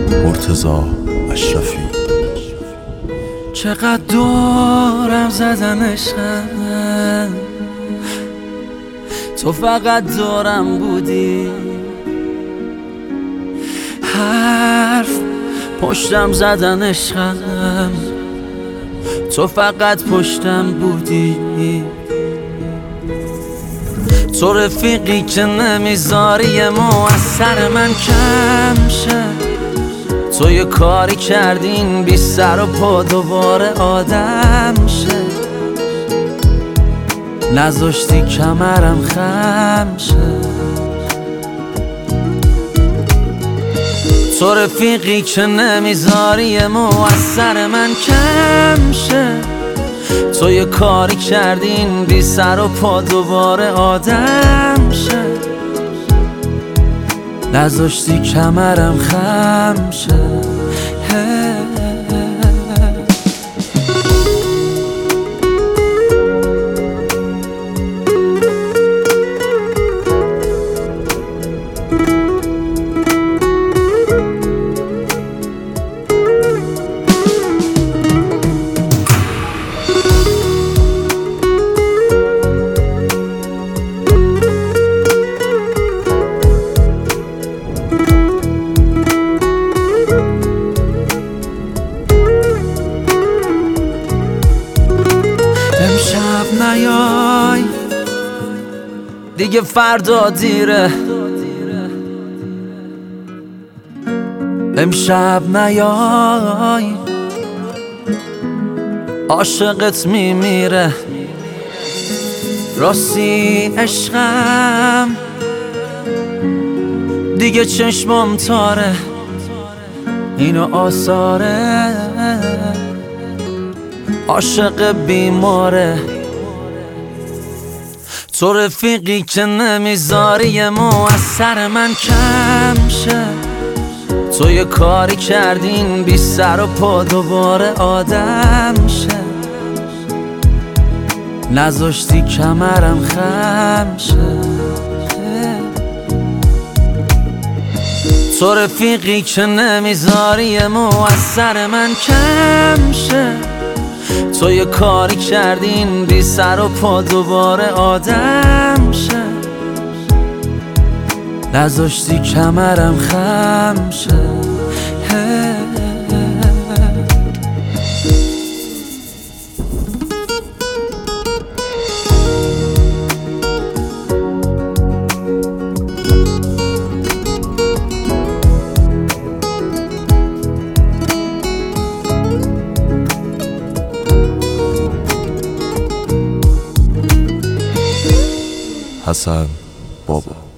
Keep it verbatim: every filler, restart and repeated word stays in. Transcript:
مرتضی اشرفی. چقدر دورم زدن عشقم، تو فقط دورم بودی. حرف پشتم زدن عشقم، تو فقط پشتم بودی. تو رفیقی که نمیذاری مو از سر من کم شه. تو یه کاری کردین بی سر و پا دوباره آدم شه. نذاشتی کمرم خم شه. تو رفیقی که نمیذاری مو از سر من کم شه. تو یه کاری کردین بی سر و پا دوباره آدم شه. نذاشتی کمرم خم شه. امشب نیای دیگه فردا دیره. امشب نیای عاشقت میمیره. راستی عشقم دیگه چشمم تاره. اینو آثاره عاشق بیماره. تو رفیقی که نمیذاری مو از سر من کم شه. تو یه کاری کردین بی سر و پا دوباره آدم شه. نذاشتی کمرم خم شه. تو رفیقی که نمیذاری مو از سر من کم شه. تو یه کاری کردین بی سر و پا دوباره آدم شه. نذاشتی کمرم خم شه. حسن بابا.